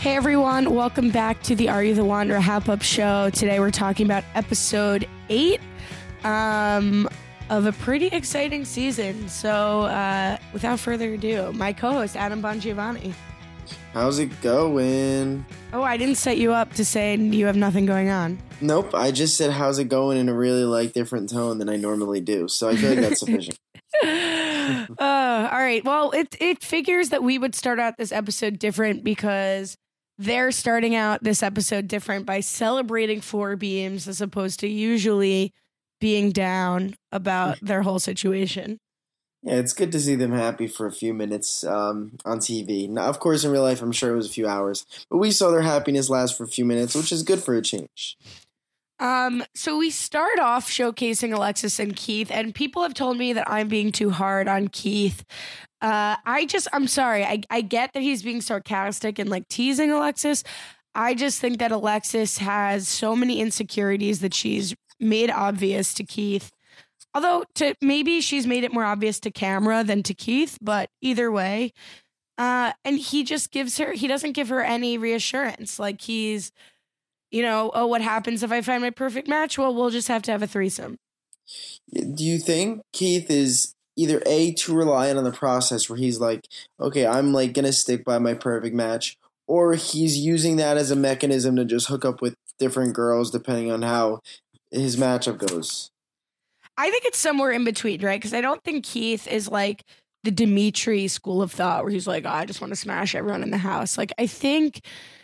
Hey everyone, welcome back to the Are You the Wanderer Hap-Up Show. Today we're talking about episode 8 of a pretty exciting season. So without further ado, my co-host Adam Bongiovanni. How's it going? Oh, I didn't set you up to say you have nothing going on. Nope, I just said how's it going in a really different tone than I normally do. So I feel like that's sufficient. All right. Well, it figures that we would start out this episode different because they're starting out this episode different by celebrating 4 beams as opposed to usually being down about their whole situation. Yeah, it's good to see them happy for a few minutes on TV. Now, of course, in real life, I'm sure it was a few hours. But we saw their happiness last for a few minutes, which is good for a change. So we start off showcasing Alexis and Keith, and people have told me that I'm being too hard on Keith. I'm sorry. I get that he's being sarcastic and teasing Alexis. I just think that Alexis has so many insecurities that she's made obvious to Keith. Although maybe she's made it more obvious to camera than to Keith, but either way. And he doesn't give her any reassurance. He's, what happens if I find my perfect match? Well, we'll just have to have a threesome. Do you think Keith is either A, too reliant on the process where he's okay, I'm gonna stick by my perfect match, or he's using that as a mechanism to just hook up with different girls depending on how his matchup goes? I think it's somewhere in between, right? Because I don't think Keith is the Dimitri school of thought where he's I just want to smash everyone in the house. I think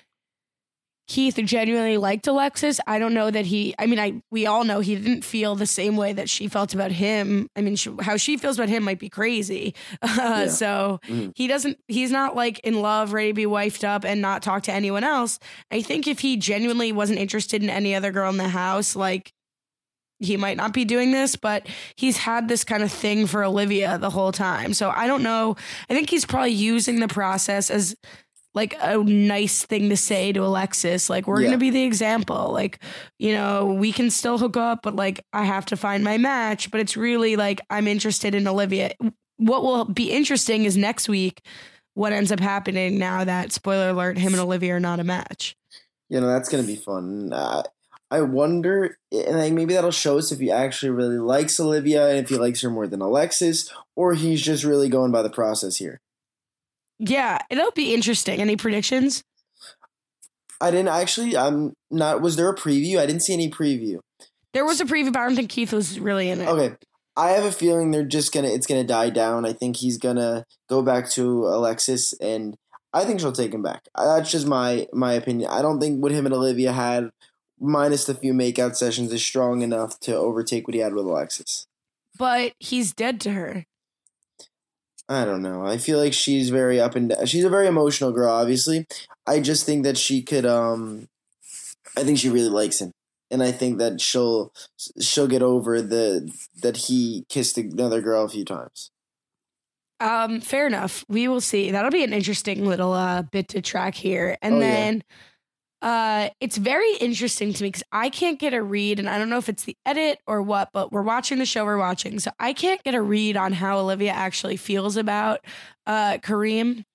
Keith genuinely liked Alexis. I don't know that we all know he didn't feel the same way that she felt about him. I mean, how she feels about him might be crazy. So he's not in love, ready to be wifed up and not talk to anyone else. I think if he genuinely wasn't interested in any other girl in the house, he might not be doing this, but he's had this kind of thing for Olivia the whole time. So I don't know. I think he's probably using the process as a nice thing to say to Alexis. We're going to be the example. We can still hook up, but I have to find my match. But it's really I'm interested in Olivia. What will be interesting is next week what ends up happening now that, spoiler alert, him and Olivia are not a match. That's going to be fun. I wonder, and maybe that'll show us if he actually really likes Olivia and if he likes her more than Alexis, or he's just really going by the process here. Yeah, it'll be interesting. Any predictions? I didn't actually. Was there a preview? I didn't see any preview. There was a preview, but I don't think Keith was really in it. Okay. I have a feeling it's gonna die down. I think he's gonna go back to Alexis, and I think she'll take him back. That's just my opinion. I don't think what him and Olivia had, minus the few makeout sessions, is strong enough to overtake what he had with Alexis. But he's dead to her. I don't know. I feel like she's very up and down. She's a very emotional girl, obviously. I just think that she could, I think she really likes him. And I think that she'll get over that he kissed another girl a few times. Fair enough. We will see. That'll be an interesting little bit to track here. And then it's very interesting to me because I can't get a read, and I don't know if it's the edit or what, but we're watching the show we're watching, so I can't get a read on how Olivia actually feels about Kareem.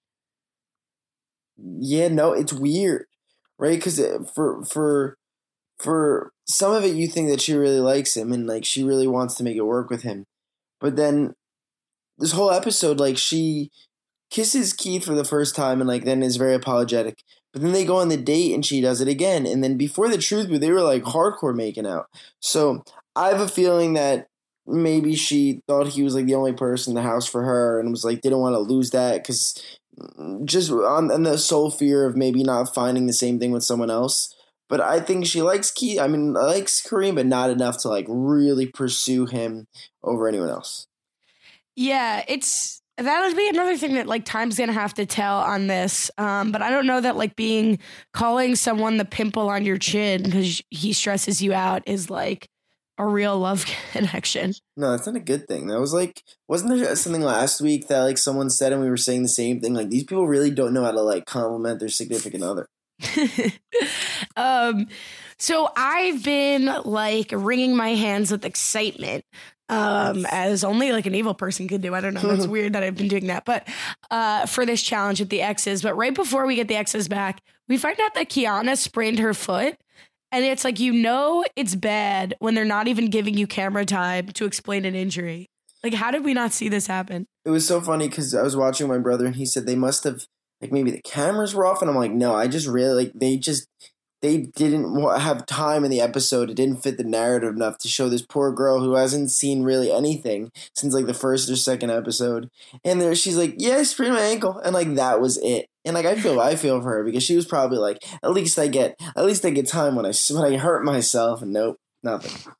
Yeah, no, it's weird, right? Because for some of it, you think that she really likes him and she really wants to make it work with him, but then this whole episode, she kisses Keith for the first time and then is very apologetic. But then they go on the date and she does it again. And then before the truth, they were hardcore making out. So I have a feeling that maybe she thought he was the only person in the house for her and was didn't want to lose that because just on the sole fear of maybe not finding the same thing with someone else. But I think she likes Keith. I mean, likes Kareem, but not enough to really pursue him over anyone else. Yeah, that'll be another thing that time's gonna have to tell on this. But I don't know that calling someone the pimple on your chin because he stresses you out is a real love connection. No, that's not a good thing. That was wasn't there something last week that someone said and we were saying the same thing? These people really don't know how to compliment their significant other. So I've been wringing my hands with excitement as only like an evil person could do. I don't know. That's weird that I've been doing that. But for this challenge with the exes. But right before we get the exes back, we find out that Kiana sprained her foot. And it's like, it's bad when they're not even giving you camera time to explain an injury. Like, how did we not see this happen? It was so funny because I was watching my brother and he said they must have, like, maybe the cameras were off. And I'm like, no, I just really, like, they didn't have time in the episode. It didn't fit the narrative enough to show this poor girl who hasn't seen really anything since like the first or second episode. And there, she's like, "Yeah, I sprained my ankle," and like that was it. And like I feel for her because she was probably like, "At least I get time when I hurt myself." And nope, nothing.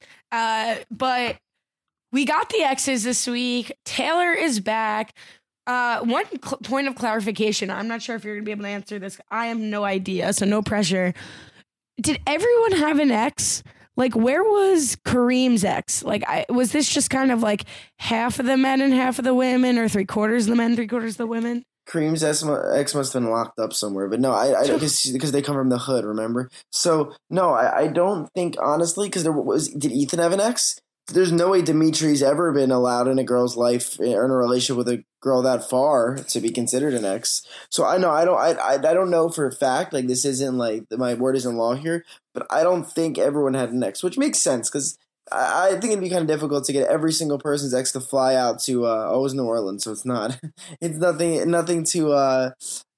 But we got the exes this week. Taylor is back. One point of clarification. I'm not sure if you're going to be able to answer this. I have no idea, so no pressure. Did everyone have an ex? Like, where was Kareem's ex? Like, was this just kind of like half of the men and half of the women, or 3/4 of the men, 3/4 of the women? Kareem's ex must have been locked up somewhere, but no, I because they come from the hood, remember? So no, I don't think honestly because did Ethan have an ex? There's no way Dimitri's ever been allowed in a girl's life or in a relationship with a girl that far to be considered an ex. So I don't know for a fact. Like this isn't like my word isn't law here, but I don't think everyone had an ex, which makes sense because I think it'd be kind of difficult to get every single person's ex to fly out to. It was New Orleans, so it's not. It's nothing to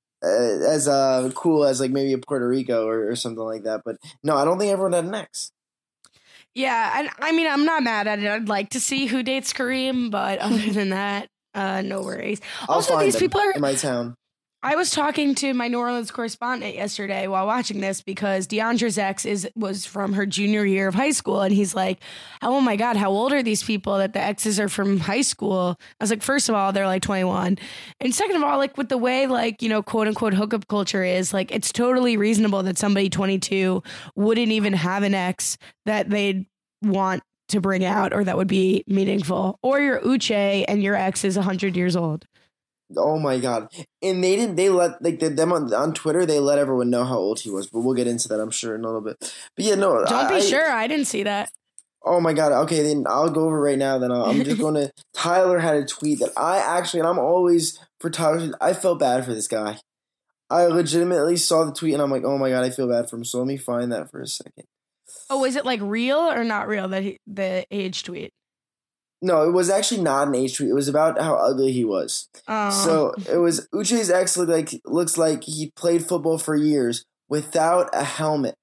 as cool as like maybe a Puerto Rico or something like that. But no, I don't think everyone had an ex. Yeah, and I mean, I'm not mad at it. I'd like to see who dates Kareem, but other than that, no worries. Also, these people are in my town. I was talking to my New Orleans correspondent yesterday while watching this because Deandra's ex was from her junior year of high school, and he's like, "Oh my God, how old are these people that the exes are from high school?" I was like, first of all, they're like 21, and second of all, like with the way like quote unquote hookup culture is, like it's totally reasonable that somebody 22 wouldn't even have an ex that they'd want to bring out or that would be meaningful, or you're Uche and your ex is 100 years old. Oh my God. And they let like them on Twitter, they let everyone know how old he was, but we'll get into that I'm sure in a little bit. But yeah, no. Don't be sure. I didn't see that. Oh my God. Okay, then I'll go over right now. Then I'm just going to, Tyler had a tweet that and I'm always for Tyler, I felt bad for this guy. I legitimately saw the tweet and I'm like, oh my God, I feel bad for him. So let me find that for a second. Oh, is it like real or not real, the age tweet? No, it was actually not an age tweet. It was about how ugly he was. So it was Uche's ex looks like he played football for years without a helmet.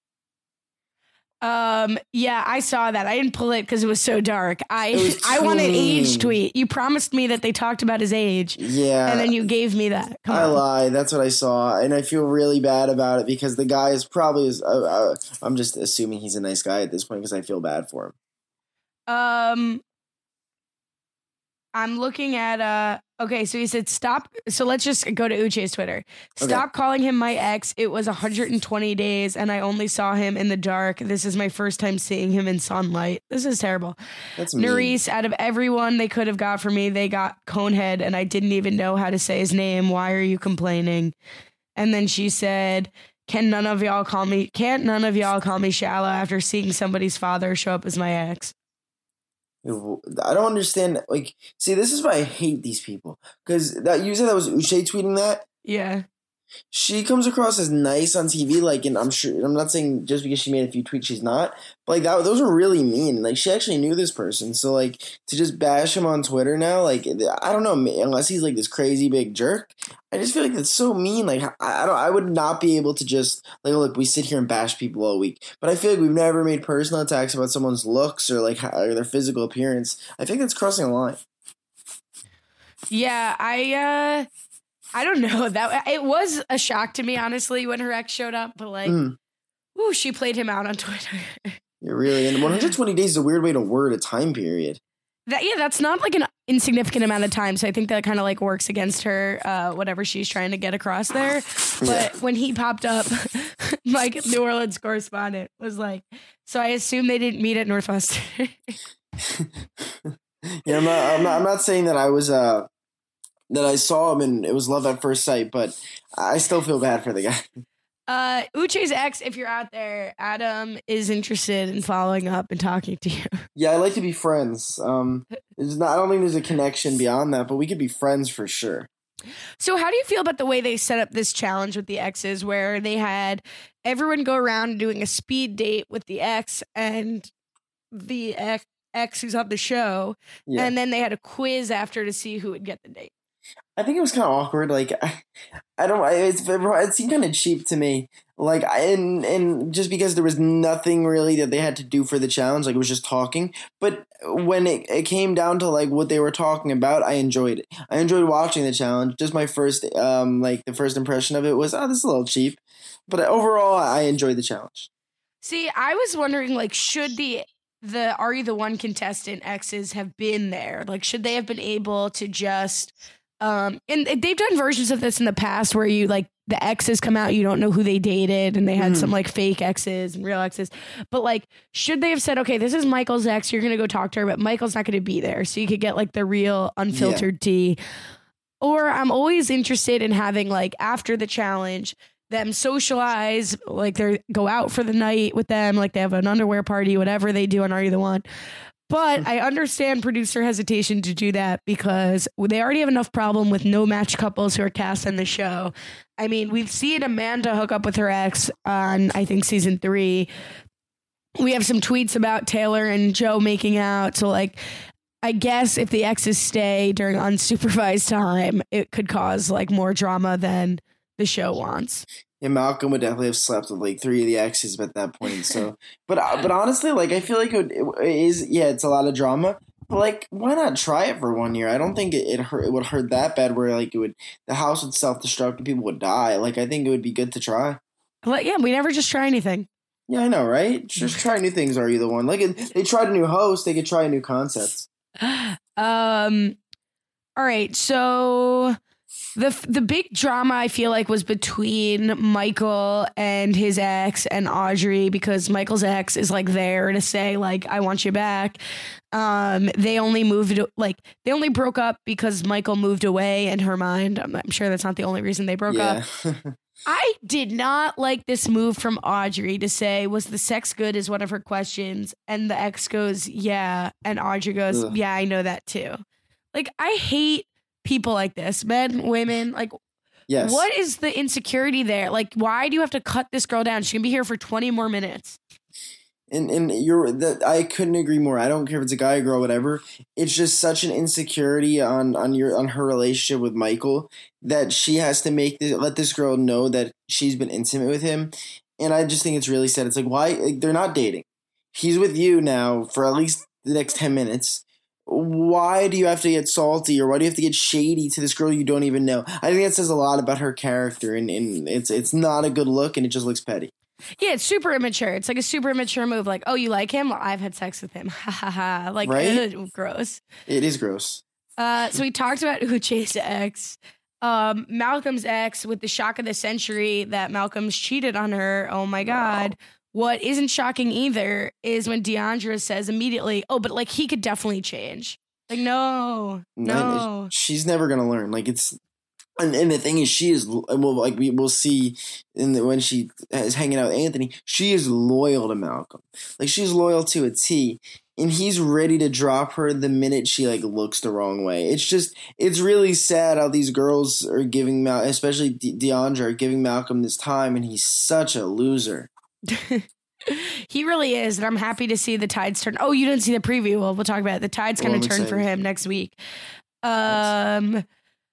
Yeah, I saw that. I didn't pull it because it was so dark. I want an age tweet. You promised me that they talked about his age. Yeah. And then you gave me that. I lied. That's what I saw. And I feel really bad about it because the guy is probably, I'm just assuming he's a nice guy at this point because I feel bad for him. I'm looking at okay, so he said stop. So let's just go to Uche's Twitter. Stop calling him my ex. It was 120 days and I only saw him in the dark. This is my first time seeing him in sunlight. This is terrible. That's mean. Nerys, out of everyone they could have got for me, they got Conehead and I didn't even know how to say his name. Why are you complaining? And then she said, can't none of y'all call me shallow after seeing somebody's father show up as my ex? I don't understand. Like, see, this is why I hate these people. Because you said that was Uche tweeting that? Yeah. She comes across as nice on TV, like, and I'm not saying just because she made a few tweets she's not, but like those were really mean. Like, she actually knew this person, so like to just bash him on Twitter now, like, I don't know, unless he's like this crazy big jerk, I just feel like that's so mean. Like, I would not be able to just like, look, we sit here and bash people all week, but I feel like we've never made personal attacks about someone's looks or like or their physical appearance. I think that's crossing a line. Yeah, I don't know. That it was a shock to me, honestly, when her ex showed up. But like, ooh, she played him out on Twitter. Yeah, really. And 120 days is a weird way to word a time period. That's not like an insignificant amount of time. So I think that kind of like works against her, whatever she's trying to get across there. But when he popped up, like New Orleans correspondent was like, so I assume they didn't meet at Northwestern. Yeah, I'm not saying that I was that I saw him and it was love at first sight, but I still feel bad for the guy. Uche's ex, if you're out there, Adam is interested in following up and talking to you. Yeah, I like to be friends. I don't think there's a connection beyond that, but we could be friends for sure. So how do you feel about the way they set up this challenge with the exes, where they had everyone go around doing a speed date with the ex and the ex who's on the show, and then they had a quiz after to see who would get the date? I think it was kind of awkward. Like, it seemed kind of cheap to me. Like, and just because there was nothing really that they had to do for the challenge, like it was just talking. But when it came down to like what they were talking about, I enjoyed it. I enjoyed watching the challenge. Just my first, the first impression of it was, this is a little cheap. But overall, I enjoyed the challenge. See, I was wondering, like, should the Are You the One contestant exes have been there? Like, should they have been able to just and they've done versions of this in the past where you like the exes come out, you don't know who they dated, and they had some like fake exes and real exes. But like, should they have said, okay, this is Michael's ex, you're gonna go talk to her, but Michael's not gonna be there, so you could get like the real unfiltered tea? Or I'm always interested in having like after the challenge them socialize, like they go out for the night with them, like they have an underwear party, whatever they do on Are You the One. But I understand producer hesitation to do that because they already have enough problem with no match couples who are cast on the show. I mean, we've seen Amanda hook up with her ex on, I think, season 3. We have some tweets about Taylor and Joe making out. So, like, I guess if the exes stay during unsupervised time, it could cause, like, more drama than the show wants. Yeah, Malcolm would definitely have slept with like 3 of the exes at that point. So, but honestly, like I feel like it is. Yeah, it's a lot of drama. But like, why not try it for 1 year? I don't think it would hurt that bad. Where like the house would self destruct and people would die. Like I think it would be good to try. Like, yeah, we never just try anything. Yeah, I know, right? Just try new things. Are You the One? Like they tried a new host, they could try a new concept. All right, so. The big drama I feel like was between Michael and his ex and Audrey, because Michael's ex is like there to say like, I want you back. They only broke up because Michael moved away in her mind. I'm sure that's not the only reason they broke up. I did not like this move from Audrey to say, was the sex good, is one of her questions. And the ex goes, yeah. And Audrey goes, yeah, I know that too. Like, I hate people like this, men, women, like, yes. What is the insecurity there? Like, why do you have to cut this girl down? She's gonna be here for 20 more minutes. And I couldn't agree more. I don't care if it's a guy or girl, whatever. It's just such an insecurity on her relationship with Michael that she has to let this girl know that she's been intimate with him. And I just think it's really sad. It's like, why? Like, they're not dating. He's with you now for at least the next 10 minutes. Why do you have to get salty, or why do you have to get shady to this girl you don't even know? I think that says a lot about her character, and it's not a good look, and it just looks petty. Yeah, it's super immature. It's like a super immature move. Like, oh, you like him? Well, I've had sex with him. Ha ha ha. Like, right? Gross. It is gross. So we talked about Uche's ex. Malcolm's ex, with the shock of the century that Malcolm's cheated on her. Oh my God. Wow. What isn't shocking either is when Deandra says immediately, oh, but like he could definitely change. Like, no. She's never going to learn. Like, it's, and the thing is, she is, well, like we'll see when she is hanging out with Anthony, she is loyal to Malcolm. Like, she's loyal to a T, and he's ready to drop her the minute she like looks the wrong way. It's really sad how these girls are giving, especially Deandra, are giving Malcolm this time, and he's such a loser. He really is, and I'm happy to see the tides turn. Oh, you didn't see the preview? Well, we'll talk about it. The tides kind of turn for him next week. What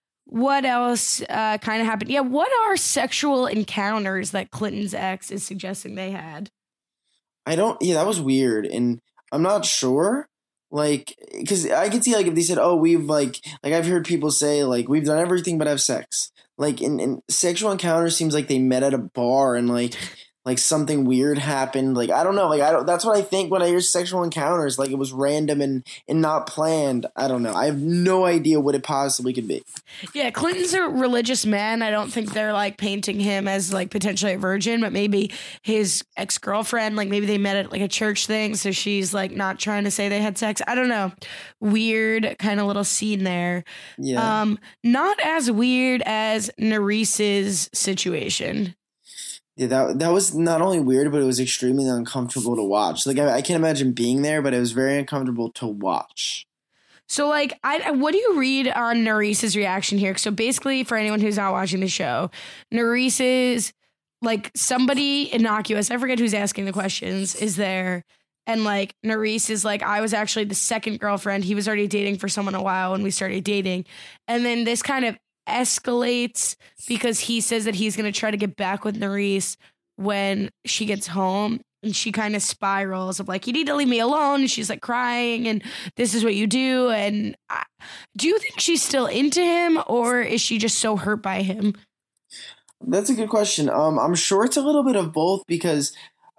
else kind of happened? Yeah, what are sexual encounters that Clinton's ex is suggesting they had? That was weird, and I'm not sure. Like, because I can see, like, if they said, oh, we've, like I've heard people say, like, we've done everything but have sex. Like, in sexual encounters seems like they met at a bar and, like something weird happened. Like, I don't know. Like, that's what I think when I hear sexual encounters. Like, it was random and not planned. I don't know. I have no idea what it possibly could be. Yeah, Clinton's a religious man. I don't think they're, like, painting him as, like, potentially a virgin, but maybe his ex-girlfriend, like, maybe they met at, like, a church thing, so she's, like, not trying to say they had sex. I don't know. Weird kind of little scene there. Yeah. Not as weird as Nerice's situation. Yeah, that was not only weird, but it was extremely uncomfortable to watch. Like I can't imagine being there, but it was very uncomfortable to watch. So, like, what do you read on Narice's reaction here? So, basically, for anyone who's not watching the show, Narice is, like, somebody innocuous, I forget who's asking the questions, is there. And, like, Narice is like, I was actually the second girlfriend. He was already dating for someone a while when we started dating. And then this kind of escalates because he says that he's going to try to get back with Narice when she gets home. And she kind of spirals of like, you need to leave me alone. And she's like crying and this is what you do. And do you think she's still into him or is she just so hurt by him? That's a good question. I'm sure it's a little bit of both because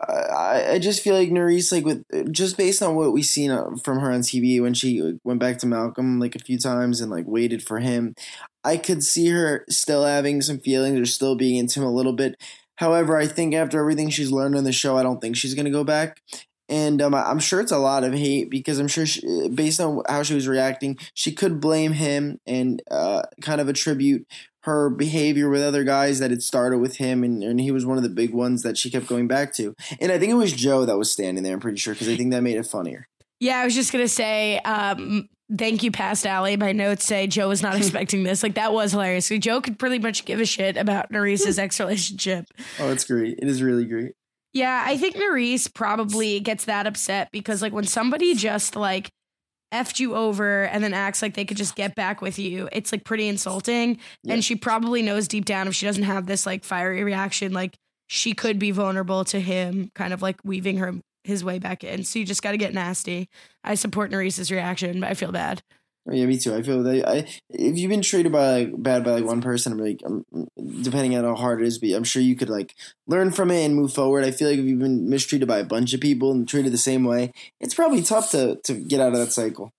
I just feel like Narice, like with just based on what we've seen from her on TV when she went back to Malcolm like a few times and like waited for him, I could see her still having some feelings or still being into him a little bit. However, I think after everything she's learned on the show, I don't think she's going to go back. And I'm sure it's a lot of hate because I'm sure based on how she was reacting, she could blame him and kind of attribute her behavior with other guys that it started with him. And he was one of the big ones that she kept going back to. And I think it was Joe that was standing there, I'm pretty sure, because I think that made it funnier. Yeah, I was just going to say, thank you, Past Alley. My notes say Joe was not expecting this. Like, that was hilarious. Joe could pretty much give a shit about Narice's ex-relationship. Oh, it's great. It is really great. Yeah, I think Narice probably gets that upset because, like, when somebody just, like, effed you over and then acts like they could just get back with you, it's, like, pretty insulting. Yeah. And she probably knows deep down if she doesn't have this, like, fiery reaction, like, she could be vulnerable to him kind of, like, weaving his way back in. So you just got to get nasty. I support Narice's reaction, but I feel bad. Oh, yeah, me too. I feel that if you've been treated bad by one person, depending on how hard it is, but I'm sure you could like learn from it and move forward. I feel like if you've been mistreated by a bunch of people and treated the same way, it's probably tough to get out of that cycle.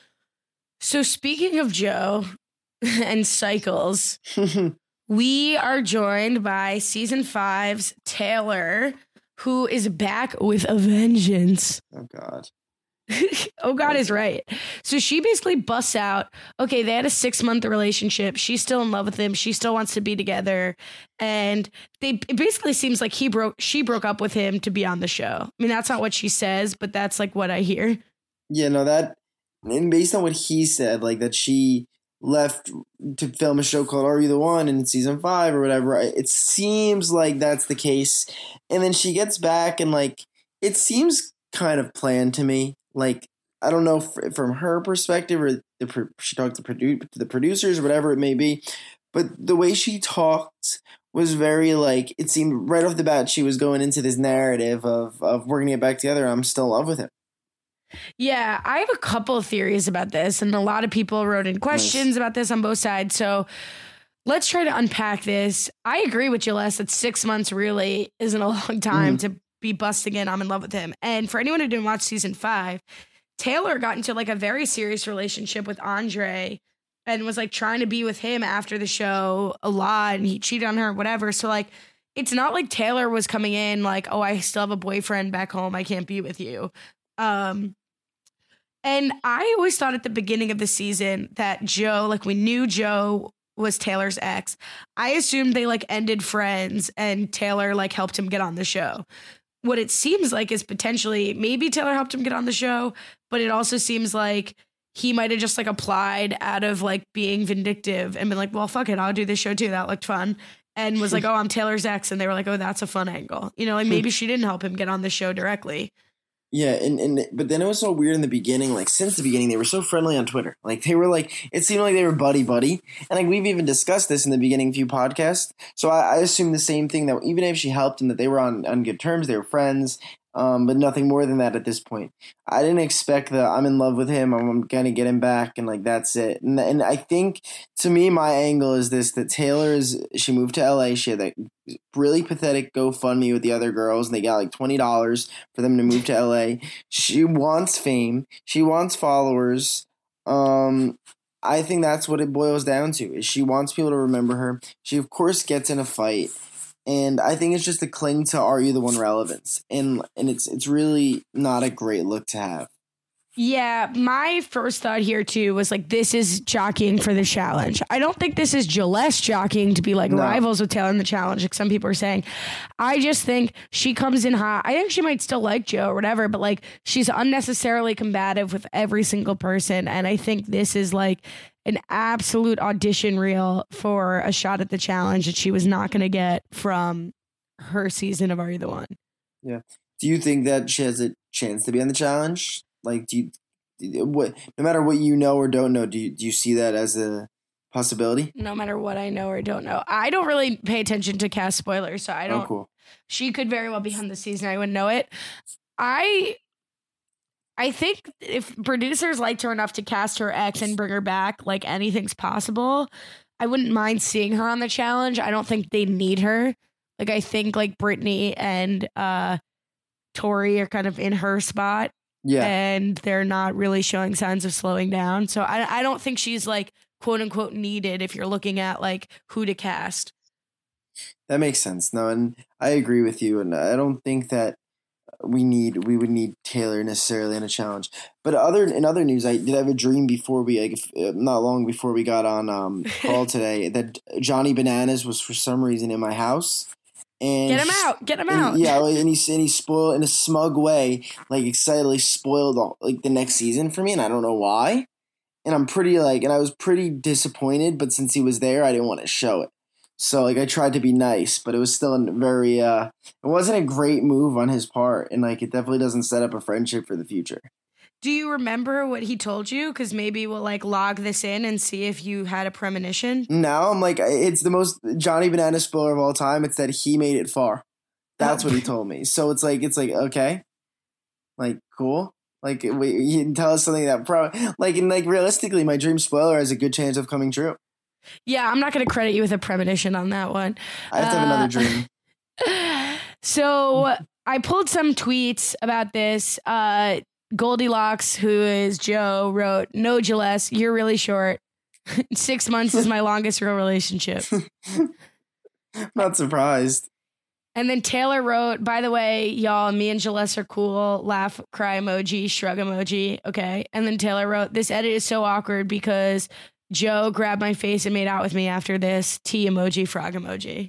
So speaking of Joe and cycles, we are joined by season 5's Taylor, who is back with a vengeance. Oh, God. Oh, God is right. So she basically busts out, okay, they had a 6-month relationship. She's still in love with him. She still wants to be together. And it basically seems like she broke up with him to be on the show. I mean, that's not what she says, but that's like what I hear. Yeah, no, and based on what he said, like that she left to film a show called Are You the One in season 5 or whatever, it seems like that's the case. And then she gets back and like, it seems kind of planned to me. Like, I don't know from her perspective or she talked to the producers or whatever it may be, but the way she talked was very like, it seemed right off the bat she was going into this narrative of we're going to get back together and I'm still in love with him. Yeah, I have a couple of theories about this and a lot of people wrote in questions about this on both sides. So let's try to unpack this. I agree with you, Les, that 6 months really isn't a long time to be busting in, I'm in love with him. And for anyone who didn't watch season 5, Taylor got into like a very serious relationship with Andre and was like trying to be with him after the show a lot and he cheated on her, whatever. So like, it's not like Taylor was coming in like, oh, I still have a boyfriend back home. I can't be with you. And I always thought at the beginning of the season that Joe, like we knew Joe was Taylor's ex. I assumed they like ended friends and Taylor like helped him get on the show. What it seems like is potentially maybe Taylor helped him get on the show, but it also seems like he might have just like applied out of like being vindictive and been like, well, fuck it, I'll do this show too. That looked fun. And was like, oh, I'm Taylor's ex. And they were like, oh, that's a fun angle. You know, like maybe she didn't help him get on the show directly. Yeah, but then it was so weird in the beginning. Like since the beginning, they were so friendly on Twitter. Like they were like, it seemed like they were buddy. And like we've even discussed this in the beginning of a few podcasts. So I assume the same thing, that even if she helped him, that they were on good terms, they were friends. But nothing more than that at this point. I didn't expect I'm in love with him, I'm gonna get him back, and like that's it. And I think to me, my angle is this: that she moved to LA. She had that really pathetic GoFundMe with the other girls, and they got like $20 for them to move to LA. She wants fame. She wants followers. I think that's what it boils down to. Is she wants people to remember her. She of course gets in a fight. And I think it's just to cling to Are You the One relevance. And it's really not a great look to have. Yeah, my first thought here too was like, this is jockeying for the challenge. I don't think this is Gilles jockeying to be like rivals with Taylor in the challenge, like some people are saying. I just think she comes in hot. I think she might still like Joe or whatever, but like she's unnecessarily combative with every single person. And I think this is like an absolute audition reel for a shot at the challenge that she was not going to get from her season of Are You the One? Yeah. Do you think that she has a chance to be on the challenge? Like, no matter what you know or don't know, do you see that as a possibility? No matter what I know or don't know. I don't really pay attention to cast spoilers, so I don't. Oh, cool. She could very well be on the season. I wouldn't know it. I think if producers liked her enough to cast her ex and bring her back, like anything's possible. I wouldn't mind seeing her on the challenge. I don't think they need her. Like I think like Brittany and Tori are kind of in her spot. Yeah. And they're not really showing signs of slowing down. So I don't think she's like quote unquote needed if you're looking at like who to cast. That makes sense. No, and I agree with you. And I don't think that we would need Taylor necessarily in a challenge. But in other news, I did have a dream before not long before we got on call today that Johnny Bananas was for some reason in my house. And get him out. Yeah, and he spoiled in a smug way, like excitedly spoiled like the next season for me, and I don't know why. And I was pretty disappointed, but since he was there, I didn't want to show it. So like I tried to be nice, but it was still it wasn't a great move on his part, and like it definitely doesn't set up a friendship for the future. Do you remember what he told you? Because maybe we'll like log this in and see if you had a premonition. No, I'm like, it's the most Johnny Banana spoiler of all time. It's that he made it far. That's what he told me. So it's like okay, like cool. Like you can tell us something that realistically, my dream spoiler has a good chance of coming true. Yeah, I'm not going to credit you with a premonition on that one. I have to have another dream. So I pulled some tweets about this. Goldilocks, who is Joe, wrote, "No, Gilles, you're really short. 6 months is my longest real relationship." Not surprised. And then Taylor wrote, "By the way, y'all, me and Gilles are cool. Laugh, cry emoji, shrug emoji. Okay." And then Taylor wrote, "This edit is so awkward because Joe grabbed my face and made out with me after this. T emoji, frog emoji."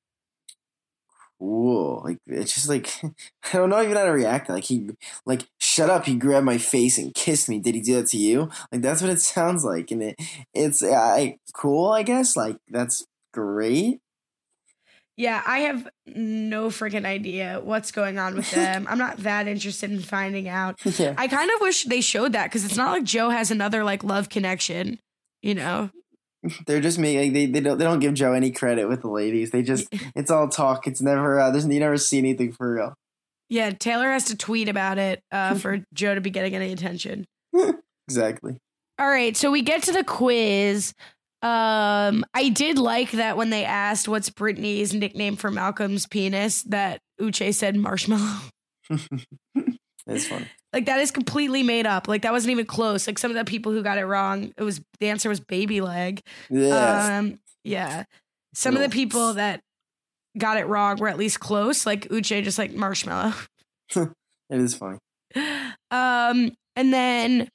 Cool. Like it's just like I don't know even how to react. Like he shut up. He grabbed my face and kissed me. Did he do that to you? Like that's what it sounds like, and it's cool. I guess like that's great. Yeah, I have no freaking idea what's going on with them. I'm not that interested in finding out. Yeah. I kind of wish they showed that because it's not like Joe has another like love connection, you know? They're just making they don't give Joe any credit with the ladies. They just it's all talk. It's never you never see anything for real. Yeah, Taylor has to tweet about it for Joe to be getting any attention. Exactly. All right, so we get to the quiz. I did like that when they asked what's Brittany's nickname for Malcolm's penis, that Uche said marshmallow. It's funny. Like that is completely made up. Like that wasn't even close. Like some of the people who got it wrong, the answer was baby leg. Yeah. Yeah. Some of the people that got it wrong were at least close. Like Uche just like marshmallow. It is funny. And then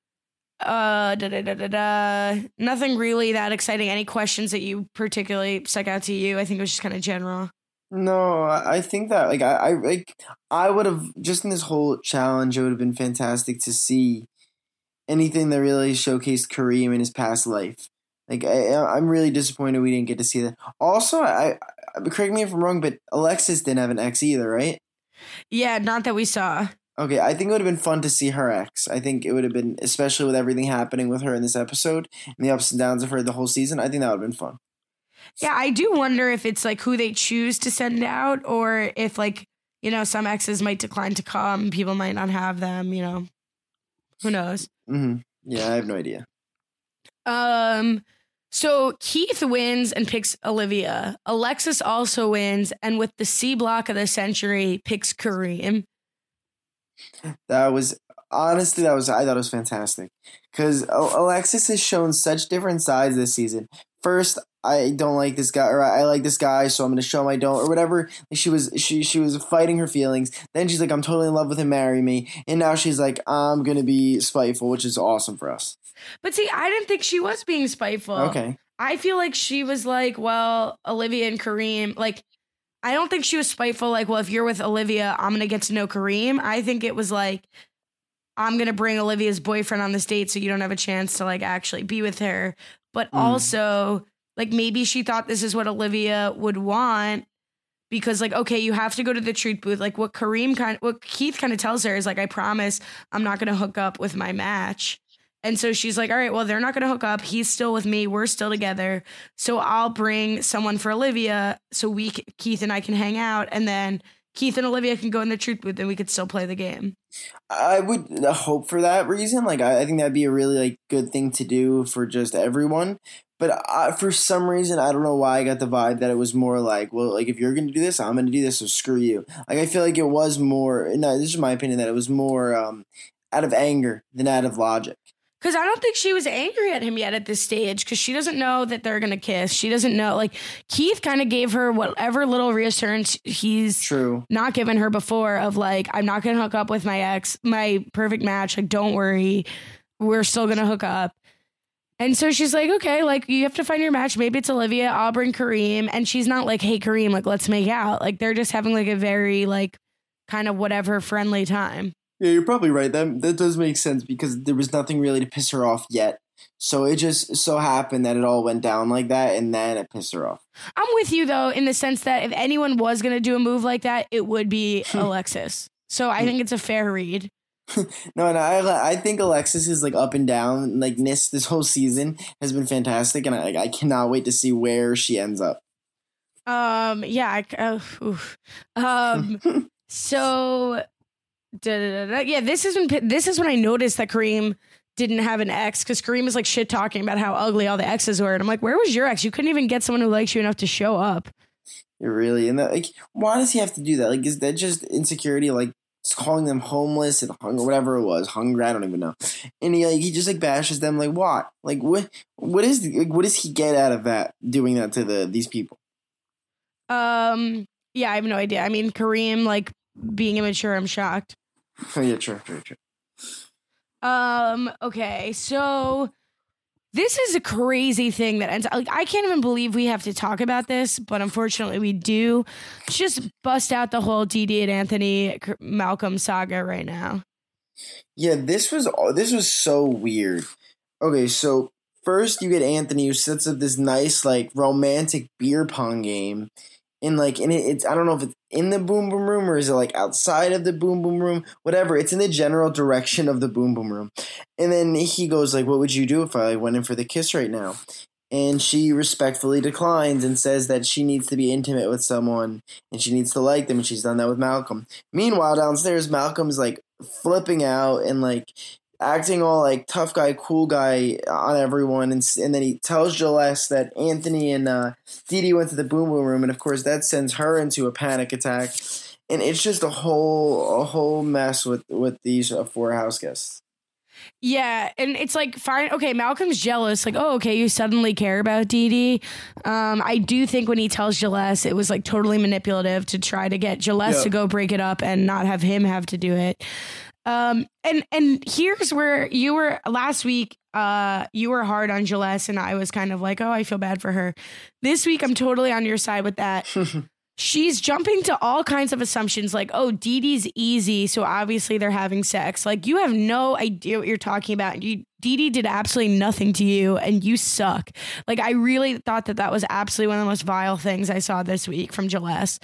nothing really that exciting. Any questions that you particularly stuck out to you? I think it was just kind of general. No, I think that I would have just in this whole challenge, it would have been fantastic to see anything that really showcased Kareem in his past life. Like I'm really disappointed we didn't get to see that. Also, I correct me if I'm wrong, but Alexis didn't have an ex either, right? Yeah, not that we saw. Okay, I think it would have been fun to see her ex. I think it would have been, especially with everything happening with her in this episode and the ups and downs of her the whole season. I think that would have been fun. Yeah, I do wonder if it's like who they choose to send out or if like, you know, some exes might decline to come. People might not have them, you know. Who knows? Mm-hmm. Yeah, I have no idea. So Keith wins and picks Olivia. Alexis also wins and with the C block of the century picks Kareem. I thought it was fantastic because Alexis has shown such different sides this season. First, I don't like this guy, or I like this guy, so I'm going to show him I don't, or whatever. Like she was fighting her feelings. Then she's like, I'm totally in love with him, marry me. And now she's like, I'm going to be spiteful, which is awesome for us. But see, I didn't think she was being spiteful. Okay. I feel like she was like, well, Olivia and Kareem, like, I don't think she was spiteful. Like, well, if you're with Olivia, I'm going to get to know Kareem. I think it was like, I'm going to bring Olivia's boyfriend on this date so you don't have a chance to like actually be with her. But also, like, maybe she thought this is what Olivia would want because, like, okay, you have to go to the truth booth. Like, what Keith kind of tells her is like, I promise I'm not going to hook up with my match. And so she's like, all right, well, they're not going to hook up. He's still with me. We're still together. So I'll bring someone for Olivia so Keith and I can hang out. And then Keith and Olivia can go in the truth booth and we could still play the game. I would hope for that reason. Like, I think that'd be a really like good thing to do for just everyone. But for some reason, I don't know why I got the vibe that it was more like, well, like if you're going to do this, I'm going to do this. So screw you. Like, I feel like it was more, no, this is my opinion, that it was more out of anger than out of logic. Because I don't think she was angry at him yet at this stage because she doesn't know that they're going to kiss. She doesn't know. Like, Keith kind of gave her whatever little reassurance he's not given her before of like, I'm not going to hook up with my ex, my perfect match. Like, don't worry. We're still going to hook up. And so she's like, okay, like, you have to find your match. Maybe it's Olivia. I'll bring Kareem. And she's not like, hey, Kareem, like, let's make out. Like, they're just having like a very like kind of whatever friendly time. Yeah, you're probably right. That does make sense because there was nothing really to piss her off yet. So it just so happened that it all went down like that, and then it pissed her off. I'm with you, though, in the sense that if anyone was going to do a move like that, it would be Alexis. So I think it's a fair read. No, and I think Alexis is like up and down. Like this whole season has been fantastic, and I cannot wait to see where she ends up. So. Yeah, this is when I noticed that Kareem didn't have an ex because Kareem is like shit talking about how ugly all the exes were, and I'm like, where was your ex? You couldn't even get someone who likes you enough to show up. You're really, and that, like, why does he have to do that? Like, is that just insecurity? Like, calling them homeless and or whatever it was, hungry? I don't even know. And he just like bashes them. Like, what? Like, what does he get out of that? Doing that to these people? Yeah, I have no idea. I mean, Kareem like being immature. I'm shocked. Yeah, true. Okay, so this is a crazy thing that ends. Like, I can't even believe we have to talk about this, but unfortunately we do. Just bust out the whole Didi and Anthony Malcolm saga right now. Yeah, this was so weird. Okay, so first you get Anthony who sets up this nice like romantic beer pong game. And it's I don't know if it's in the Boom Boom Room or is it like outside of the Boom Boom Room, whatever. It's in the general direction of the Boom Boom Room. And then he goes like, what would you do if I went in for the kiss right now? And she respectfully declines and says that she needs to be intimate with someone and she needs to like them, and she's done that with Malcolm. Meanwhile, downstairs, Malcolm's like flipping out and like acting all like tough guy, cool guy on everyone, and then he tells Joless that Anthony and Didi went to the Boom Boom Room, and of course that sends her into a panic attack, and it's just a whole mess with these four house guests. Yeah, and it's like, fine, okay, Malcolm's jealous, like, oh, okay, you suddenly care about Didi. I do think when he tells Joless, it was like totally manipulative to try to get Joless to go break it up and not have him have to do it. And here's where you were last week. You were hard on Joless, and I was kind of like, oh, I feel bad for her. This week, I'm totally on your side with that. She's jumping to all kinds of assumptions like, oh, Didi's easy, so obviously they're having sex. Like, you have no idea what you're talking about. Didi did absolutely nothing to you, and you suck. Like, I really thought that was absolutely one of the most vile things I saw this week from Joless.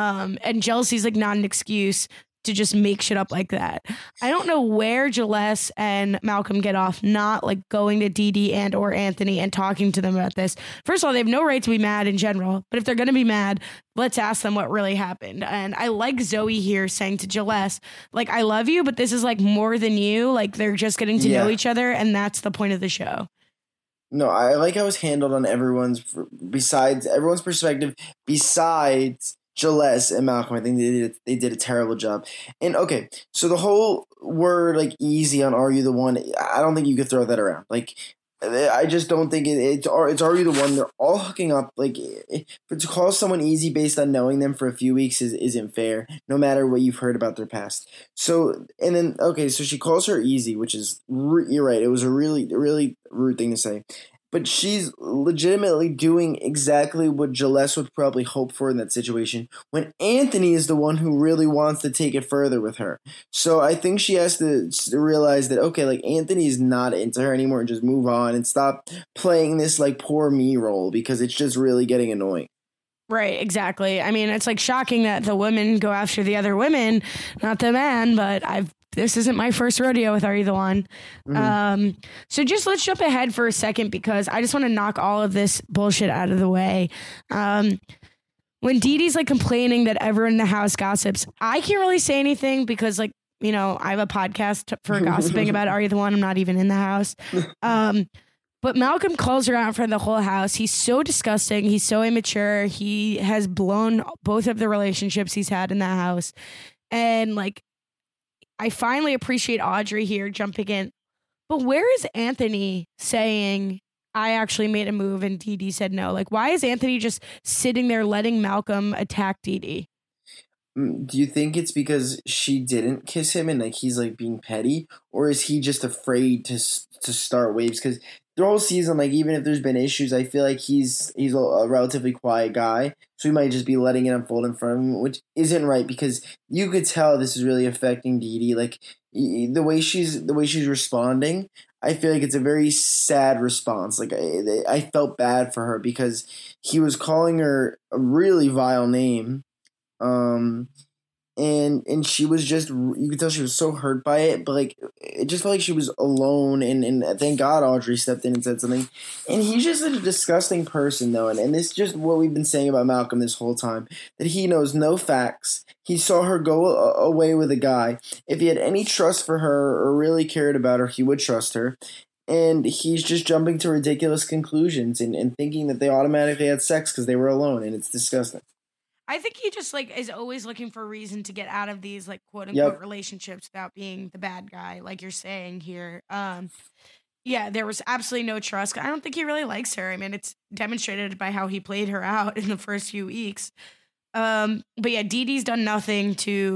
And jealousy's like not an excuse to just make shit up like that. I don't know where Joless and Malcolm get off not like going to Didi and or Anthony and talking to them about this. First of all, they have no right to be mad in general, but if they're going to be mad, let's ask them what really happened. And I like Zoe here saying to Joless, like, I love you, but this is like more than you. Like, they're just getting to know each other, and that's the point of the show. No, I like how it was handled on everyone's perspective besides Joless and Malcolm. I think they did a terrible job. And okay, so the whole word like easy on Are You the One, I don't think you could throw that around. Like, I just don't think it's already the one. They're all hooking up. Like, to call someone easy based on knowing them for a few weeks isn't fair, no matter what you've heard about their past. So, and then, okay, so she calls her easy, which is, you're right, it was a really, really rude thing to say. But she's legitimately doing exactly what Jaless would probably hope for in that situation, when Anthony is the one who really wants to take it further with her. So I think she has to realize that, okay, like, Anthony's not into her anymore, and just move on and stop playing this, like, poor me role, because it's just really getting annoying. Right, exactly. I mean, it's like shocking that the women go after the other women, not the man, but this isn't my first rodeo with Are You the One? Mm-hmm. So just let's jump ahead for a second, because I just want to knock all of this bullshit out of the way. When Dee Dee's like complaining that everyone in the house gossips, I can't really say anything because, like, you know, I have a podcast for gossiping about Are You the One? I'm not even in the house. But Malcolm calls her out in front of the whole house. He's so disgusting. He's so immature. He has blown both of the relationships he's had in the house. And, like, I finally appreciate Audrey here jumping in. But where is Anthony saying, I actually made a move and Dee Dee said no? Like, why is Anthony just sitting there letting Malcolm attack Dee Dee? Do you think it's because she didn't kiss him and, like, he's, like, being petty? Or is he just afraid to start waves? Because the whole season, like, even if there's been issues, I feel like he's a relatively quiet guy, so he might just be letting it unfold in front of him, which isn't right, because you could tell this is really affecting Dee Dee. Like, the way she's responding, I feel like it's a very sad response. Like, I felt bad for her because he was calling her a really vile name, and she was just, you could tell she was so hurt by it, but, like, it just felt like she was alone, and thank God Audrey stepped in and said something. And he's just a disgusting person, though, and this is just what we've been saying about Malcolm this whole time, that he knows no facts. He saw her go away with a guy. If he had any trust for her or really cared about her, he would trust her. And he's just jumping to ridiculous conclusions and thinking that they automatically had sex because they were alone, and it's disgusting. I think he just, like, is always looking for a reason to get out of these, like, quote unquote relationships without being the bad guy, like you're saying here. Yeah, there was absolutely no trust. I don't think he really likes her. I mean, it's demonstrated by how he played her out in the first few weeks. But yeah, Dee Dee's done nothing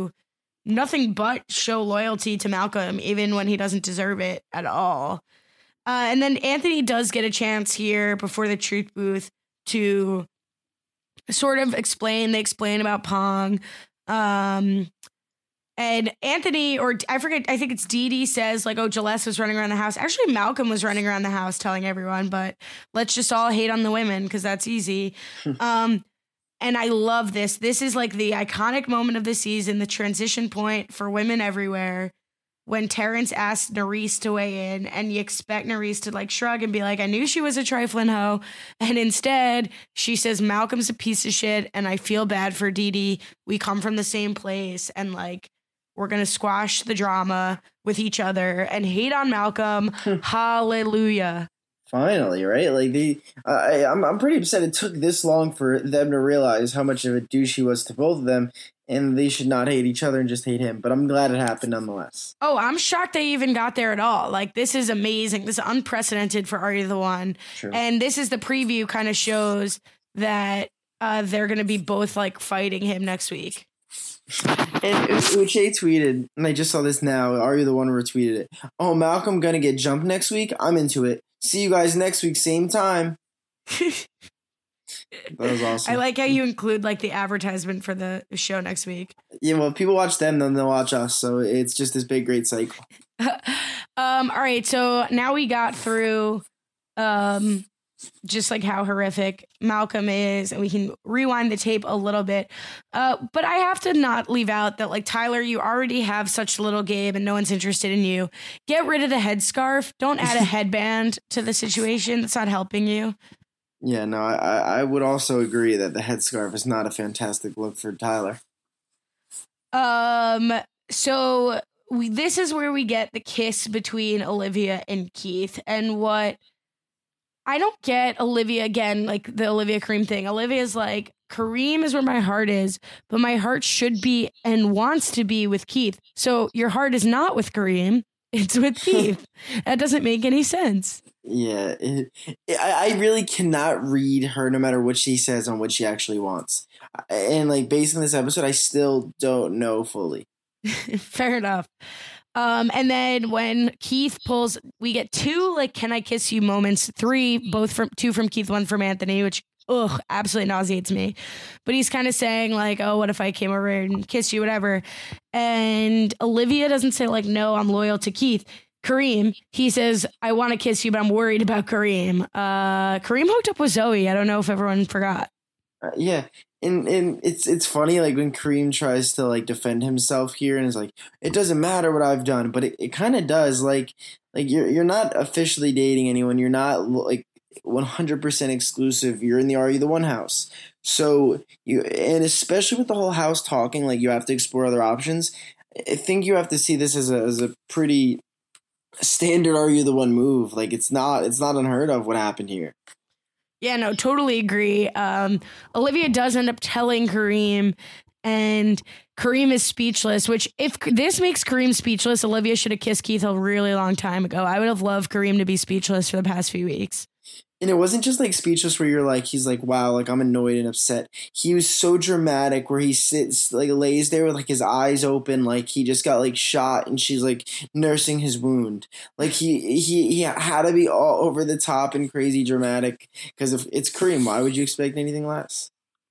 but show loyalty to Malcolm, even when he doesn't deserve it at all. And then Anthony does get a chance here before the truth booth to sort of explain about Pong. And Anthony, or I forget, I think it's Dee Dee says, like, oh, Jaless was running around the house. Actually, Malcolm was running around the house telling everyone, but let's just all hate on the women because that's easy. And I love this. This is like the iconic moment of the season, the transition point for women everywhere. When Terrence asked Nerys to weigh in, and you expect Nerys to, like, shrug and be like, I knew she was a trifling hoe. And instead, she says, Malcolm's a piece of shit, and I feel bad for Dee Dee. We come from the same place, and, like, we're going to squash the drama with each other and hate on Malcolm. Hallelujah. Finally, right? Like, I'm pretty upset it took this long for them to realize how much of a douche he was to both of them, and they should not hate each other and just hate him. But I'm glad it happened nonetheless. Oh, I'm shocked they even got there at all. Like, this is amazing. This is unprecedented for Are You the One? Sure. And this is the preview, kind of shows that they're going to be both, like, fighting him next week. And Uche tweeted, and I just saw this now, Are You the One retweeted it. Oh, Malcolm gonna get jumped next week? I'm into it. See you guys next week, same time. That was awesome. I like how you include, like, the advertisement for the show next week. Yeah, well, if people watch them, then they'll watch us. So it's just this big, great cycle. All right, so now we got through just, like, how horrific Malcolm is, and we can rewind the tape a little bit. But I have to not leave out that, like, Tyler, you already have such little game and no one's interested in you. Get rid of the headscarf. Don't add a headband to the situation. That's not helping you. Yeah, no, I would also agree that the headscarf is not a fantastic look for Tyler. So this is where we get the kiss between Olivia and Keith, and what I don't get Olivia, again, like the Olivia Kareem thing. Olivia's like, Kareem is where my heart is, but my heart should be and wants to be with Keith. So your heart is not with Kareem. it's with Keith. That doesn't make any sense. Yeah, I really cannot read her no matter what she says on what she actually wants. And like based on this episode, I still don't know fully. Fair enough. And then when Keith pulls, we get 2 like "Can I kiss you" moments, 3, both from 2 from Keith, 1 from Anthony, which absolutely nauseates me. But he's kind of saying like, oh, what if I came over and kissed you, whatever. And Olivia doesn't say like, no, I'm loyal to Keith. Kareem, he says, I want to kiss you, but I'm worried about Kareem. Kareem hooked up with Zoe. I don't know if everyone forgot. Yeah. And it's funny, like when Kareem tries to like defend himself here and is like, it doesn't matter what I've done, but it kind of does. Like you're not officially dating anyone. You're not like 100% exclusive. You're in the Are You the One house. So and especially with the whole house talking, like you have to explore other options. I think you have to see this as a pretty standard Are You the One move. Like it's not unheard of what happened here. Yeah, no, totally agree. Olivia does end up telling Kareem, and Kareem is speechless, which if this makes Kareem speechless, Olivia should have kissed Keith a really long time ago. I would have loved Kareem to be speechless for the past few weeks. And it wasn't just like speechless where you're like, he's like, wow, like I'm annoyed and upset. He was so dramatic where he sits, like lays there with like his eyes open, like he just got like shot and she's like nursing his wound. Like he had to be all over the top and crazy dramatic because if it's Kareem, why would you expect anything less?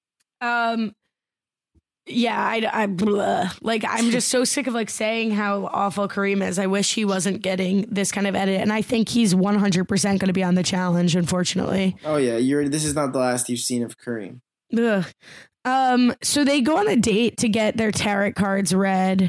Yeah, I'm just so sick of like saying how awful Kareem is. I wish he wasn't getting this kind of edit, and I think he's 100% going to be on the challenge, unfortunately. Oh yeah, this is not the last you've seen of Kareem. Ugh. So they go on a date to get their tarot cards read,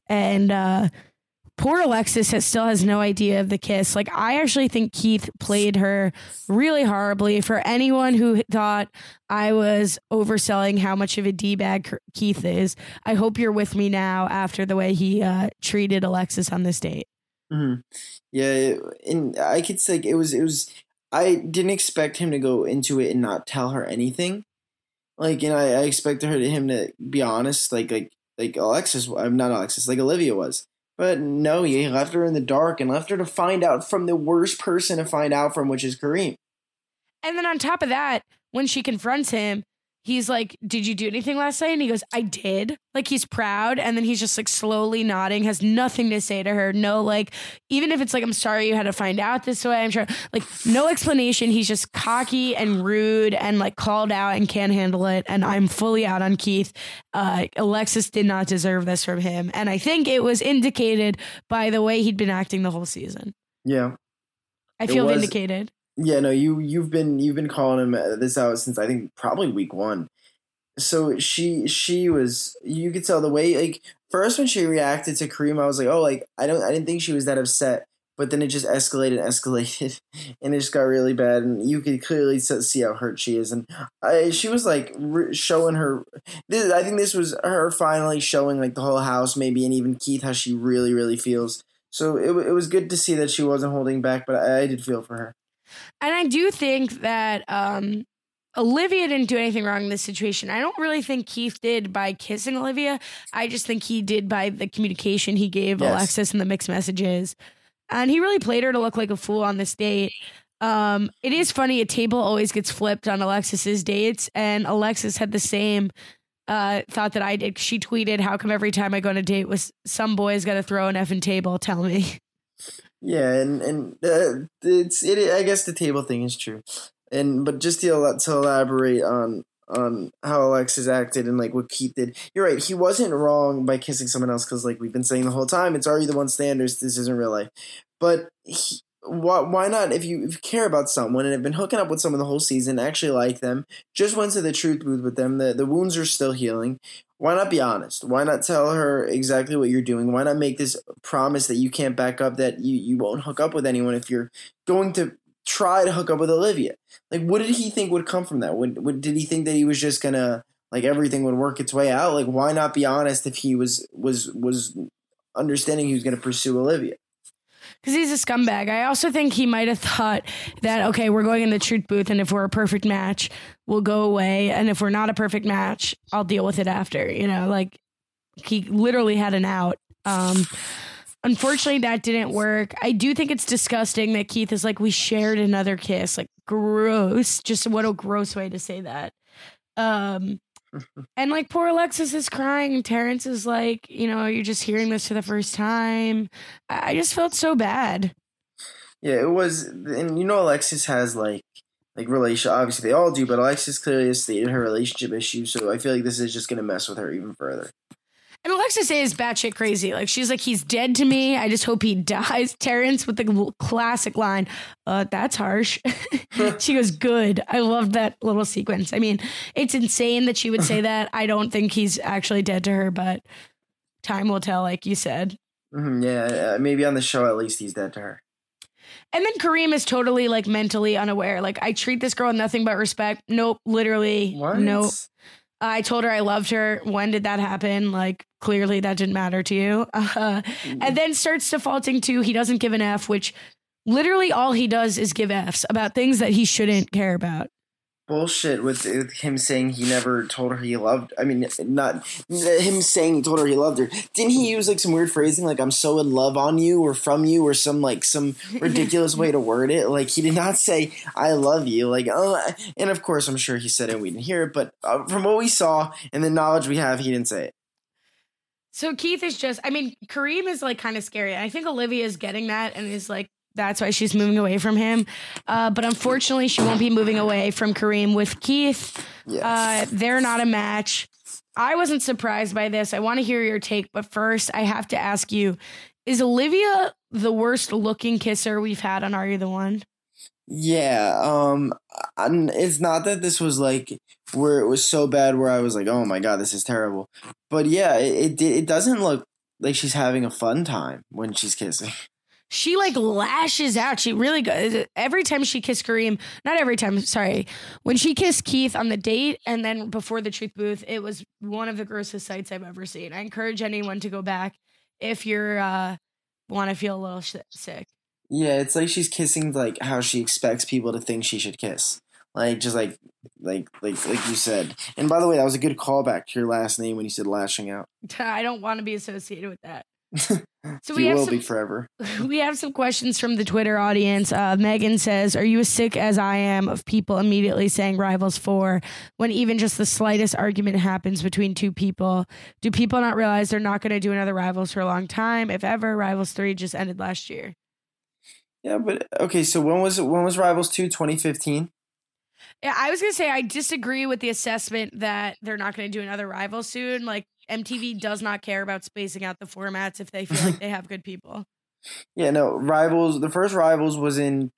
and poor Alexis still has no idea of the kiss. Like, I actually think Keith played her really horribly. For anyone who thought I was overselling how much of a D-bag Keith is, I hope you're with me now after the way he treated Alexis on this date. Mm-hmm. Yeah, and I could say it was. I didn't expect him to go into it and not tell her anything. Like, and I expected him to be honest, like Alexis, not Alexis, like Olivia was. But no, he left her in the dark and left her to find out from the worst person to find out from, which is Kareem. And then on top of that, when she confronts him, he's like, did you do anything last night? And he goes, I did. Like, he's proud. And then he's just like slowly nodding, has nothing to say to her. No, like, even if it's like, I'm sorry you had to find out this way. I'm sure, like, no explanation. He's just cocky and rude and like called out and can't handle it. And I'm fully out on Keith. Alexis did not deserve this from him. And I think it was indicated by the way he'd been acting the whole season. Yeah. I feel vindicated. Yeah, no, you've been calling him this out since I think probably week 1. So she was, you could tell the way, like first when she reacted to Kareem, I was like, oh, like I didn't think she was that upset, but then it just escalated, and it just got really bad, and you could clearly see how hurt she is, and she was like showing her. I think this was her finally showing like the whole house, maybe, and even Keith how she really, really feels. So it was good to see that she wasn't holding back, but I did feel for her. And I do think that Olivia didn't do anything wrong in this situation. I don't really think Keith did by kissing Olivia. I just think he did by the communication he gave Alexis and the mixed messages. And he really played her to look like a fool on this date. It is funny, a table always gets flipped on Alexis's dates, and Alexis had the same thought that I did. She tweeted, how come every time I go on a date with some boy's got to throw an effing table? Tell me. Yeah, and I guess the table thing is true, but just to elaborate on how Alexis acted and like what Keith did, you're right. He wasn't wrong by kissing someone else because like we've been saying the whole time, it's Are You the One standards. This isn't real life, but why not? If you care about someone and have been hooking up with someone the whole season, actually like them, just went to the truth booth with them. The wounds are still healing. Why not be honest? Why not tell her exactly what you're doing? Why not make this promise that you can't back up, that you won't hook up with anyone if you're going to try to hook up with Olivia? Like, what did he think would come from that? What did he think that he was just gonna, like, everything would work its way out? Like, why not be honest if he was understanding he was going to pursue Olivia? Because he's a scumbag. I also think he might have thought that, okay, we're going in the truth booth, and if we're a perfect match, we'll go away. And if we're not a perfect match, I'll deal with it after. You know, like, he literally had an out. unfortunately, that didn't work. I do think it's disgusting that Keith is like, we shared another kiss. Like, gross. Just what a gross way to say that. And like poor Alexis is crying. Terrence is like, you're just hearing this for the first time. I just felt so bad. Yeah, it was, and Alexis has like obviously they all do, but Alexis clearly has stated her relationship issue, so I feel like this is just gonna mess with her even further. And Alexis is batshit crazy. Like, she's like, he's dead to me. I just hope he dies. Terrence with the classic line, that's harsh. She goes, good. I love that little sequence. I mean, it's insane that she would say that. I don't think he's actually dead to her, but time will tell, like you said. Mm-hmm, yeah, maybe on the show, at least he's dead to her. And then Kareem is totally like mentally unaware. Like, I treat this girl with nothing but respect. Nope, literally. What? Nope. I told her I loved her. When did that happen? Like, clearly that didn't matter to you. And then starts defaulting to he doesn't give an F, which literally all he does is give Fs about things that he shouldn't care about. Bullshit with him saying he never told her he loved. I mean, not him saying he told her he loved her. Didn't he use like some weird phrasing, like "I'm so in love on you" or "from you" or some ridiculous way to word it? Like, he did not say "I love you." Like, and of course, I'm sure he said it. We didn't hear it, but from what we saw and the knowledge we have, he didn't say it. So Keith is just. I mean, Kareem is like kind of scary. I think Olivia is getting that and is like. That's why she's moving away from him. But unfortunately, she won't be moving away from Kareem with Keith. Yes. They're not a match. I wasn't surprised by this. I want to hear your take. But first, I have to ask you, is Olivia the worst looking kisser we've had on Are You the One? Yeah. It's not that this was like where it was so bad where I was like, oh my God, this is terrible. But yeah, it doesn't look like she's having a fun time when she's kissing. She like lashes out. She really goes. Every time she kissed Kareem, not every time, sorry. When she kissed Keith on the date and then before the Truth Booth, it was one of the grossest sights I've ever seen. I encourage anyone to go back if you're want to feel a little sick. Yeah, it's like she's kissing like how she expects people to think she should kiss. Like, just like you said. And by the way, that was a good callback to your last name when you said lashing out. I don't want to be associated with that. So you will be forever. We have some questions from the Twitter audience. Megan says, are you as sick as I am of people immediately saying Rivals 4 when even just the slightest argument happens between two people? Do people not realize they're not going to do another Rivals for a long time? If ever, Rivals 3 just ended last year. Yeah, but okay, so when was Rivals 2? 2015? Yeah, I was going to say I disagree with the assessment that they're not going to do another Rival soon. Like, MTV does not care about spacing out the formats if they feel like they have good people. Yeah, no, Rivals, the first Rivals was in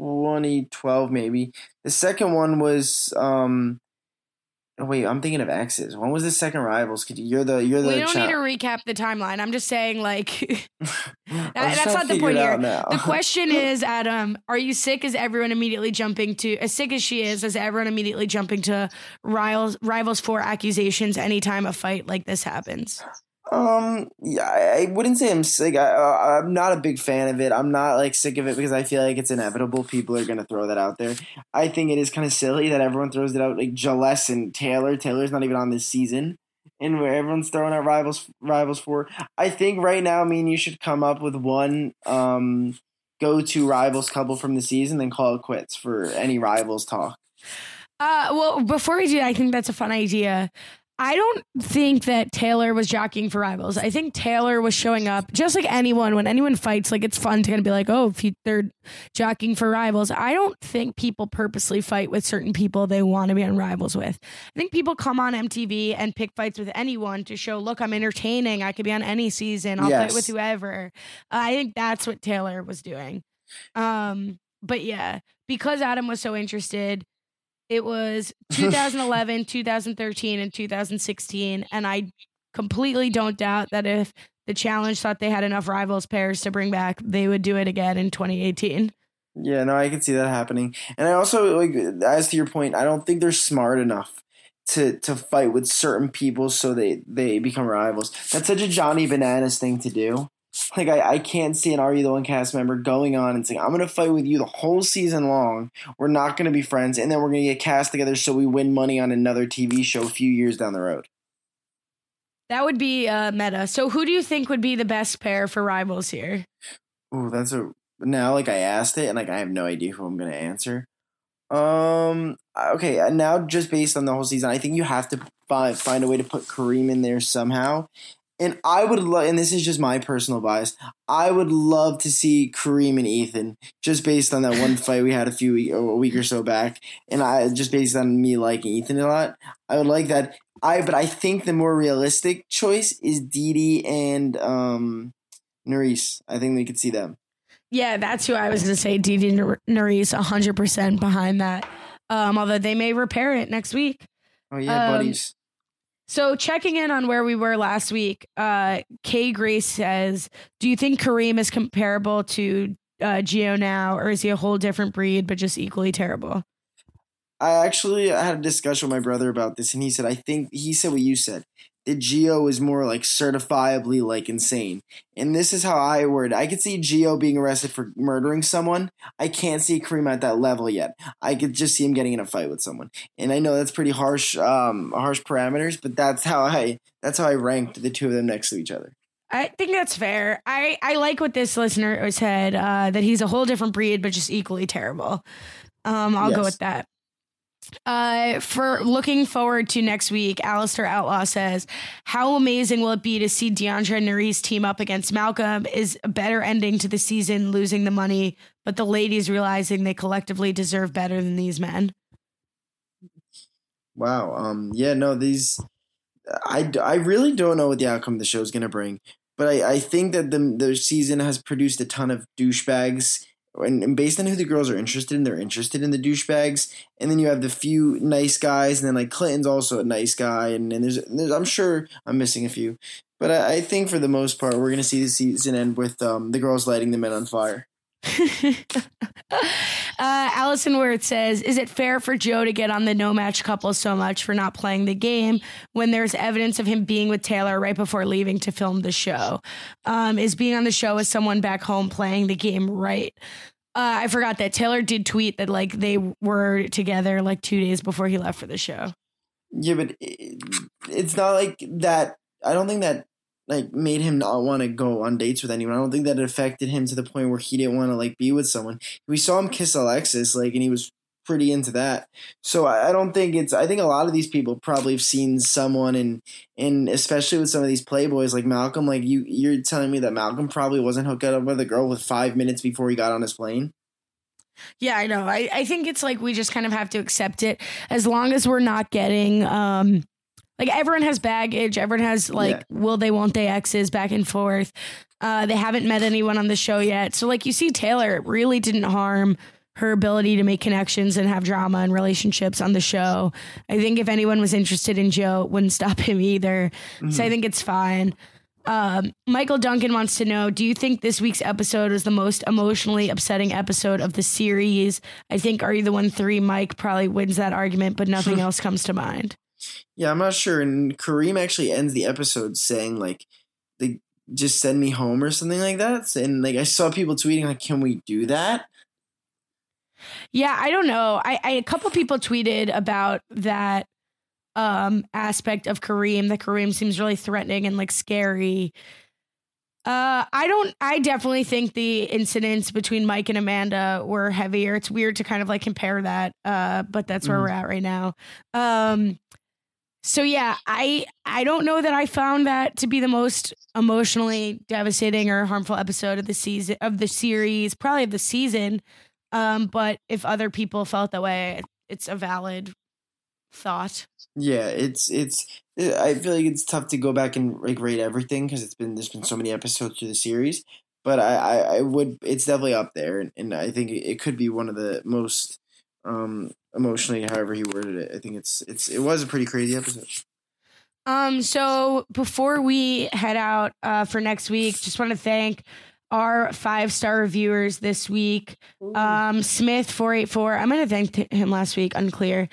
2012 maybe. The second one was wait, I'm thinking of X's. When was the second Rivals? You're the We don't need to recap the timeline. I'm just saying, like, that's not the point here. The question is, Adam, are you sick as everyone immediately jumping to, as sick as she is everyone immediately jumping to Rivals 4 accusations anytime a fight like this happens? Yeah, I wouldn't say I'm sick. I'm not a big fan of it. I'm not like sick of it because I feel like it's inevitable. People are gonna throw that out there. I think it is kind of silly that everyone throws it out. Like Jaless and Taylor. Taylor's not even on this season, and where everyone's throwing out Rivals 4. I think right now, me and you should come up with one go-to Rivals couple from the season, then call it quits for any Rivals talk. Well, before we do that, I think that's a fun idea. I don't think that Taylor was jockeying for Rivals. I think Taylor was showing up just like anyone. When anyone fights, like, it's fun to kind of be like, oh, if they're jockeying for Rivals. I don't think people purposely fight with certain people they want to be on Rivals with. I think people come on MTV and pick fights with anyone to show, look, I'm entertaining. I could be on any season. I'll fight with whoever. I think that's what Taylor was doing. But yeah, because Adam was so interested, it was 2011, 2013, and 2016, and I completely don't doubt that if the challenge thought they had enough Rivals pairs to bring back, they would do it again in 2018. Yeah, no, I can see that happening. And I also, like, as to your point, I don't think they're smart enough to fight with certain people so they become Rivals. That's such a Johnny Bananas thing to do. Like, I can't see an Are You the One cast member going on and saying, I'm going to fight with you the whole season long. We're not going to be friends. And then we're going to get cast together so we win money on another TV show a few years down the road. That would be meta. So who do you think would be the best pair for rivals here? Oh, now like I asked it and like I have no idea who I'm gonna answer. Okay, now just based on the whole season, I think you have to find a way to put Kareem in there somehow. And I would love, and this is just my personal bias, I would love to see Kareem and Ethan, just based on that one fight we had a week or so back, and I just based on me liking Ethan a lot, I would like that. But I think the more realistic choice is Didi and Nerys. I think we could see them. Yeah, that's who I was going to say. Didi and Nerys, 100% behind that. Although they may repair it next week. Oh yeah, buddies. So checking in on where we were last week, Kay Grace says, do you think Kareem is comparable to Gio now, or is he a whole different breed but just equally terrible? I had a discussion with my brother about this, and he said what you said. That Gio is more like certifiably like insane. And this is how I word it. I could see Gio being arrested for murdering someone. I can't see Kareem at that level yet. I could just see him getting in a fight with someone. And I know that's pretty harsh parameters, but that's how I ranked the two of them next to each other. I think that's fair. I like what this listener said, that he's a whole different breed, but just equally terrible. I'll go with that. For looking forward to next week, Alistair Outlaw says, how amazing will it be to see Deandra and Nerys team up against Malcolm? Is a better ending to the season, losing the money, but the ladies realizing they collectively deserve better than these men. Wow. Yeah, no, I really don't know what the outcome of the show is going to bring, but I think that the season has produced a ton of douchebags. And based on who the girls are interested in, they're interested in the douchebags. And then you have the few nice guys, and then like Clinton's also a nice guy, and there's I'm sure I'm missing a few, but I think for the most part we're gonna see the season end with the girls lighting the men on fire. Allison Worth says, is it fair for Joe to get on the no match couple so much for not playing the game when there's evidence of him being with Taylor right before leaving to film the show? Is being on the show with someone back home playing the game right? I forgot that Taylor did tweet that like they were together like 2 days before he left for the show. Yeah, but it's not like that. I don't think that like made him not want to go on dates with anyone. I don't think that it affected him to the point where he didn't want to like be with someone. We saw him kiss Alexis, like, and he was pretty into that. So I don't think I think a lot of these people probably have seen someone, and especially with some of these playboys like Malcolm, like you're telling me that Malcolm probably wasn't hooked up with a girl with 5 minutes before he got on his plane. Yeah, I know. I think it's like we just kind of have to accept it as long as we're not getting like everyone has baggage. Everyone has like will they, won't they exes back and forth. They haven't met anyone on the show yet. So like you see Taylor, it really didn't harm her ability to make connections and have drama and relationships on the show. I think if anyone was interested in Joe, it wouldn't stop him either. Mm-hmm. So I think it's fine. Michael Duncan wants to know, do you think this week's episode was the most emotionally upsetting episode of the series? I think Are You the 1-3 Mike probably wins that argument, but nothing else comes to mind. Yeah, I'm not sure. And Kareem actually ends the episode saying like, they just send me home or something like that. And like I saw people tweeting like, can we do that? Yeah, I don't know. A couple people tweeted about that aspect of Kareem, that Kareem seems really threatening and like scary. I definitely think the incidents between Mike and Amanda were heavier. It's weird to kind of like compare that, but that's where we're at right now. So yeah, I don't know that I found that to be the most emotionally devastating or harmful episode of the season, of the series, probably of the season. But if other people felt that way, it's a valid thought. Yeah, I feel like it's tough to go back and like rate everything because there's been so many episodes to the series, but it's definitely up there, and I think it could be one of the most emotionally, however he worded it. I think it was a pretty crazy episode. So before we head out for next week, just want to thank our 5-star reviewers this week. Smith 484. I might have thanked him last week. Unclear.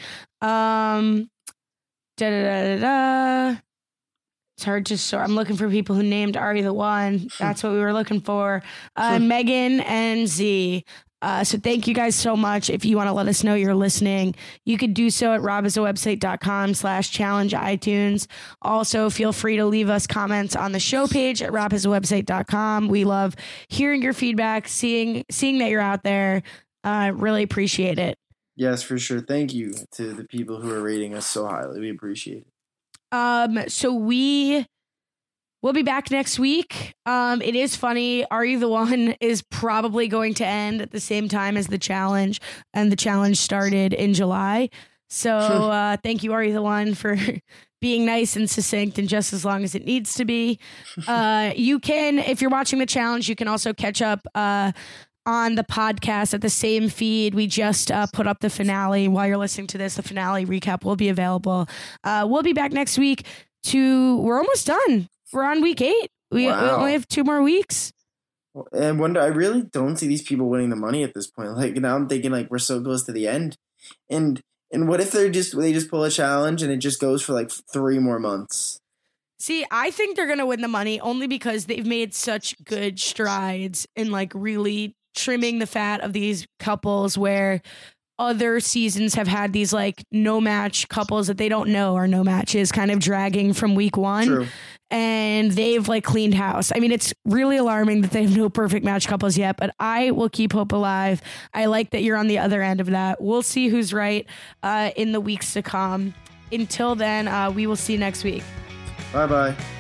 It's hard to sort. I'm looking for people who named Ari the One. That's what we were looking for. Megan and Z. So thank you guys so much. If you want to let us know you're listening, you could do so at robhasawebsite.com/challenge iTunes. Also, feel free to leave us comments on the show page at robhasawebsite.com. We love hearing your feedback, seeing that you're out there. Really appreciate it. Yes, for sure. Thank you to the people who are rating us so highly. We appreciate it. So we'll be back next week. It is funny. Are You the One is probably going to end at the same time as the challenge, and the challenge started in July. So thank you, Are You the One, for being nice and succinct and just as long as it needs to be. You can, if you're watching the challenge, you can also catch up on the podcast at the same feed. We just put up the finale. While you're listening to this, the finale recap will be available. We'll be back next week we're almost done. We're on week 8. We only have 2 more weeks. And I really don't see these people winning the money at this point. Like, now I'm thinking, like, we're so close to the end. And what if they just pull a challenge and it just goes for like 3 more months? See, I think they're going to win the money only because they've made such good strides in like really trimming the fat of these couples, where other seasons have had these like no match couples that they don't know are no matches kind of dragging from week 1. True. And they've like cleaned house. I mean, it's really alarming that they have no perfect match couples yet, but I will keep hope alive. I like that you're on the other end of that. We'll see who's right in the weeks to come. Until then, we will see you next week. Bye-bye.